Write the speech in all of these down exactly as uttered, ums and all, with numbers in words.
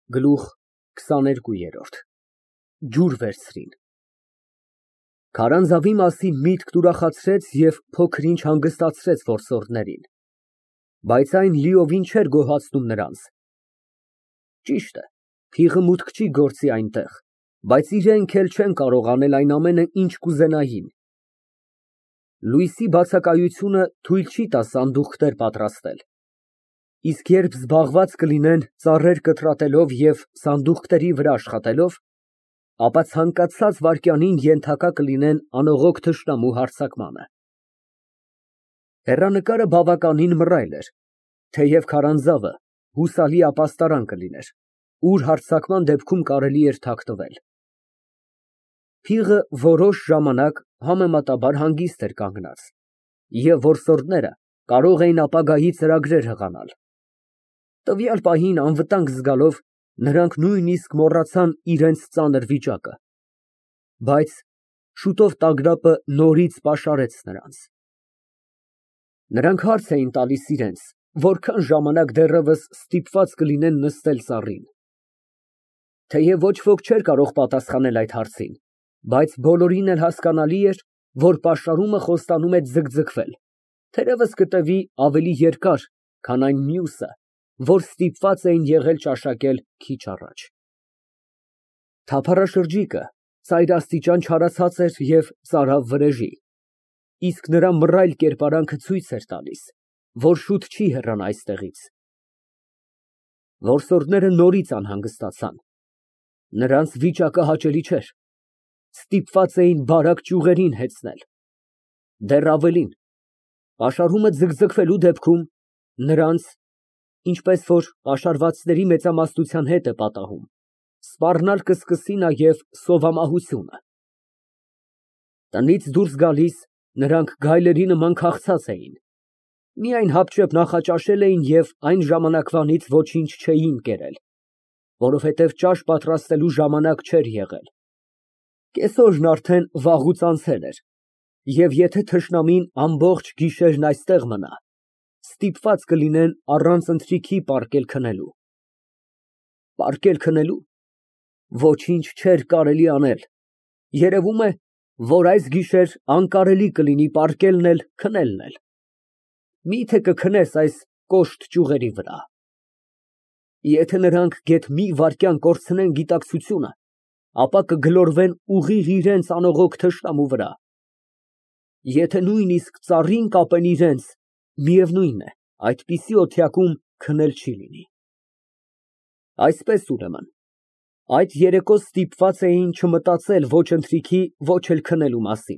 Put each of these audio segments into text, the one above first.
Գլուխ քսաներկու։ Ջուր վերցրին։ Քարանձավի մասին միտքն ուրախացրեց և փոքր֊ինչ հանգստացրեց որսորդներին, բայց այն լիովին չէր գոհացնում նրանց։ Ճիշտ է, փիղը մուտք չի գործի այնտեղ, բայց իրենք էլ չեն կարող անել այն ամենը, ինչ կուզենային։ Լույսի բացակայությունը թույլ չի տա սանդուղքներ պատրաստել, իսկ երբ զբաղված կլինեն ծառեր կտրատելով և սանդուղքների վրա աշխատելով, ապա ցանկացած վայրկյանին ենթակա կլինեն անողոք թշնամու հարձակմանը։ Հեռանկարը բավականին մռայլ էր, թեև քարանձավը հուսալի ապաստարան կլիներ, ուր հարձակման դեպքում կարելի էր թաքնվել։ Փիղը որոշ ժամանակ համեմատաբար հանգիստ էր կանգնած, և որսորդները կարող էին ապագայի ծրագրեր հղանալ։ Տվյալ պահին անվտանգ զգալով, նրանք նույնիսկ մոռացան իրենց ծանր վիճակը, բայց շուտով տագնապը նորից պաշարեց նրանց։ Նրանք հարց էին տալիս իրենց, որքան ժամանակ դեռևս ստիպված կլինեն նստել ծառին։ Թեև ոչ ոք չէր կարող պատասխանել այդ հարցին, բայց բոլորին էլ հասկանալի էր, որ պաշարումը խոստանում է ձգձգվել, թերևս կտևի ավելի երկար, քան այն մյուսը, որ ստիպված էին եղել ճաշակել քիչ առաջ։ Թափառաշրջիկը ծայրաստիճան չարացած էր և ծարավ վրեժի, իսկ նրա մռայլ կերպարանքը ցույց էր տալիս, որ շուտ չի հեռանա այստեղից։ Որսորդները նորից անհանգստացան։ Նրանց վիճակը հաճելի չէր, ստիպված էին բարակ ճյուղերին հեծնել։ Դեռ ավելին, պաշարումը ձգձգվելու դեպքում նրանց, ինչպես որ պաշարվածների մեծամասնության հետ է պատահում, սպառնալ կսկսի նաև սովամահությունը։ Տնից դուրս գալիս, նրանք գայլերի նման քաղցած էին, միայն հապճեպ նախաճաշել էին և այն ժամանակվանից ոչինչ չէին կերել, որովհետև ճաշ պատրաստելու ժամանակ չէր եղել։ Կեսօրն արդեն վաղուց անցել էր, և եթե թշնամին ամբողջ գիշերն այստեղ մնա, ստիպված կլինեն առանց ընթրիքի պառկել քնելու։ Պառկել քնելու, ոչինչ չէր կարելի անել, երևում է, որ այս գիշեր անկարելի կլինի պառկելն էլ քնելն էլ։ Մի՞թե կքնես այս կոշտ ճյուղերի վրա։ Եթե նրանք գեթ մի վայրկյան կորցնեն գիտակցությունը, ապա կգլորվեն ուղիղ իրենց անողոք թշնամու վրա։ Եթե նույնիսկ ծառին կապեն իրենց, միևնույն է, այդպիսի օթյակում քնել չի լինի։ Այսպես, ուրեմն, այդ երեկո ստիպված էին չմտածել ոչ ընթրիքի, ոչ էլ քնելու մասին։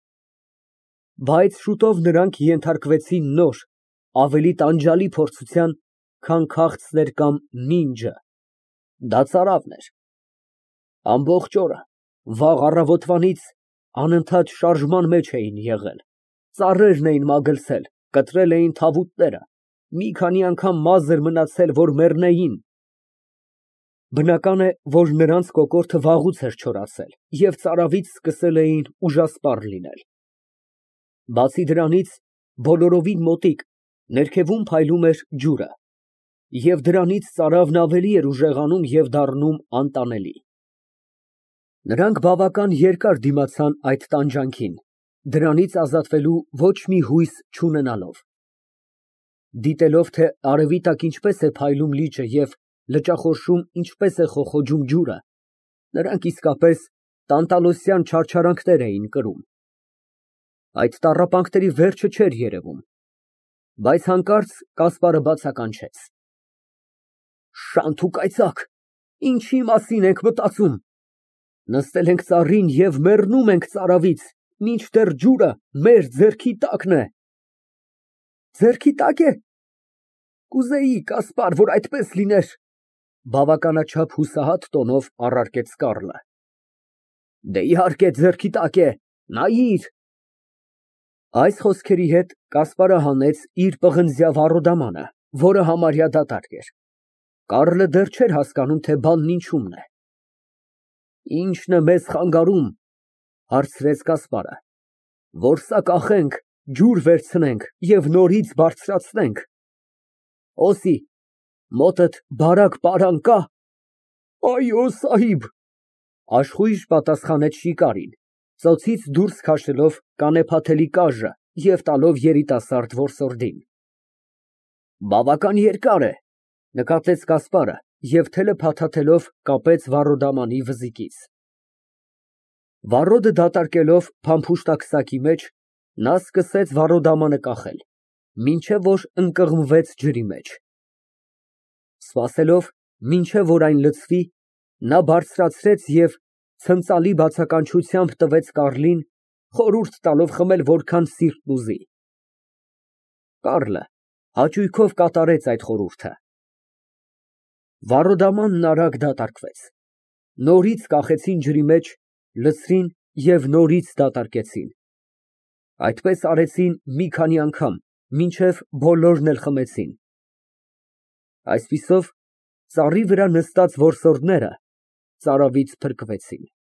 Բայց շուտով նրանք ենթարկվեցին նոր, ավելի տանջալի փորձության, քան քաղցն էր կամ նինջը։ Դա ծարավն էր։ Ամբողջ օրը, վաղ առավոտվանից անընդհատ շարժման մեջ էին եղել, ծառերն էին մագլցել, կտրել էին թավուտները, մի քանի անգամ մազ էր մնացել, որ մեռնեին։ Բնական է, որ նրանց կոկորդը վաղուց էր չորացել և ծարավից սկսել էին ուժասպառ լինել։ Բացի դրանից, բոլորովին մոտիկ, ներքևում փայլում էր ջուրը, և դրանից ծարավն ավելի էր ուժեղանում և դառնում անտանելի։ Նրանք բավական երկար դիմացան այդ տանջանքին, դրանից ազատվելու ոչ մի հույս չունենալով։ Դիտելով, թե արևի տակ ինչպես է փայլում լիճը և լճախորշում ինչպես է խոխոջում ջուրը, նրանք իսկապես տանտալոսյան չարչարանքներ էին կրում։ Այդ տառապանքների վերջը չէր երևում, բայց հանկարծ Կասպարը բացականչեց. Շանթ ու կայծակ, ինչի մասին ենք մտածում։ Նստել ենք ծառին և մեռնում ենք ծարավից, մինչդեռ ջուրը մեր ձեռքի տակն է։ Ձեռքի տա՞կ է։ Կուզեի, Կասպար, որ այդպես լիներ, բավականաչափ հուսահատ տոնով առարկեց Կառլը։ Դե, իհարկե, ձեռքի տակ է, նայիր։ Այս խոսքերի հետ Կասպարը հանեց իր պղնձյա վառոդամանը, որը համարյա դատարկ էր։ Կառլը դեռ չէր հասկանում, թե բանն ինչումն է։ Ի՞նչն է մեզ խանգարում, հարցրեց Կասպարը։ Որսա կախենք, ջուր վերցնենք և նորից բարձրացնենք։ Օսի, մոտդ բարակ պարան կա։ Այո, սահիբ։ Աշխույժ պատասխանեց շիկարին, ծոցից դուրս քաշելով կանեփաթելի կաժը և տալով երիտասարդ որսորդին։ Բավական երկար է, նկատեց Կասպարը և թելը փաթաթելով կապեց Վառոդամանի վզիկից։ Վառոդը դատարկելով փամփուշտակսակի մեջ, նա սկսեց Վառոդամանը կախել, մինչև որ ընկղմվեց ջրի մեջ։ Սպասելով, մինչև որ այն լցվի, նա բարձրացրեց և ցնծալի բացականչությամբ տվեց Կառլին, խորհուրդ տալով խմել որքան սիրտն ուզի։ Կառլը հաճույքով կատարեց այդ խորհուրդը։ Վառոդամանն արագ դատարկվեց։ Նորից կախեցին ջրի մեջ, լցրին և նորից դատարկեցին։ Այդպես արեցին մի քանի անգամ, մինչև բոլորն էլ խմեցին։ Այսպիսով, ծառի վրա նստած որսորդները ծարավից փրկվեցին։